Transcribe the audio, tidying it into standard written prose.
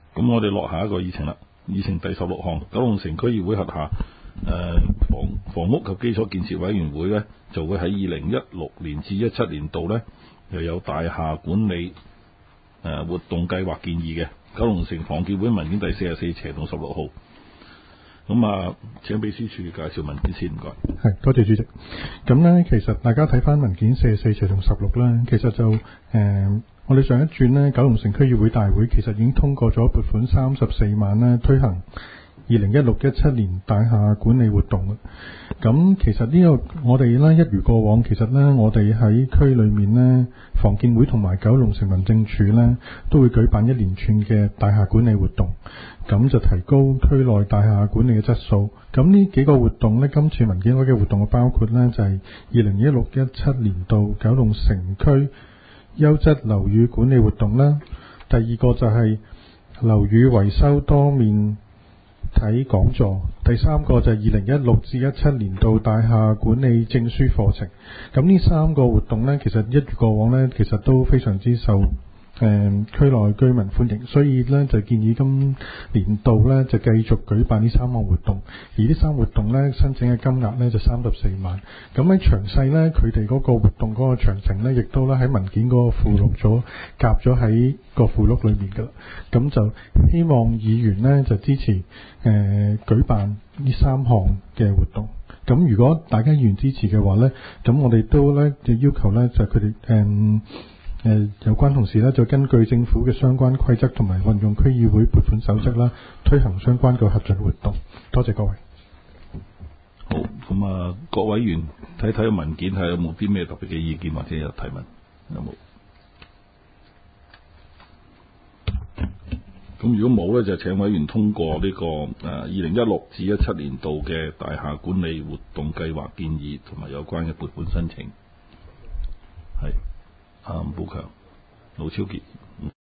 咁我哋落下一個議程啦。議程第16項，九龍城區議會轄下房屋及基礎建設委員會呢，就會喺2016年至17年度呢，又有大廈管理活動計劃建議嘅。九龍城房協會文件第44/16號。咁請秘書處介紹文件先，唔該。 係，多謝主席。咁呢，其實大家睇翻文件44/16啦，其實就我哋上一轉呢，九龍城區議會大會其實已經通過咗撥款34萬呢，推行2016-17年大廈管理活動。咁其實呢個我哋呢，一如過往，其實呢，我哋喺區裏面呢，房建會同埋九龍城民政處呢，都會舉辦一連串嘅大廈管理活動，咁就提高區內大廈管理嘅質素。咁呢幾個活動呢，今次民建委嘅活動包括呢，就係2016-17年度九龍城區優質樓宇管理活動啦。第二個就係樓宇維修多面睇講座。第三個就係2016-17年度大廈管理證書課程。咁呢3個活動呢，其實一如過往呢，其實都非常之受區內居民歡迎，所以呢，就建議今年度呢，就繼續舉辦呢3項活動，而呢3項活動呢，申請嘅金額呢，就34萬。咁喺詳細呢，佢哋嗰個活動嗰個詳情呢，亦都呢喺文件嗰個附錄咗夾咗喺個附錄裏面㗎啦。咁就希望議員呢，就支持舉辦呢3項嘅活動。咁如果大家議員支持嘅話呢，咁我哋都呢，就要求呢，就佢哋有關同事呢，就根據政府嘅相關規則同埋運用區議會撥款守則啦，推行相關嘅核准活動。多謝各位。 好，咁各位議員睇睇文件，睇有冇啲咩特別嘅意見或者有提問，有冇？咁如果冇呢，就請委員通過呢個2016-17年度嘅大廈管理活動計劃建議同埋有關嘅撥款申請。係。伍寶強、盧超傑。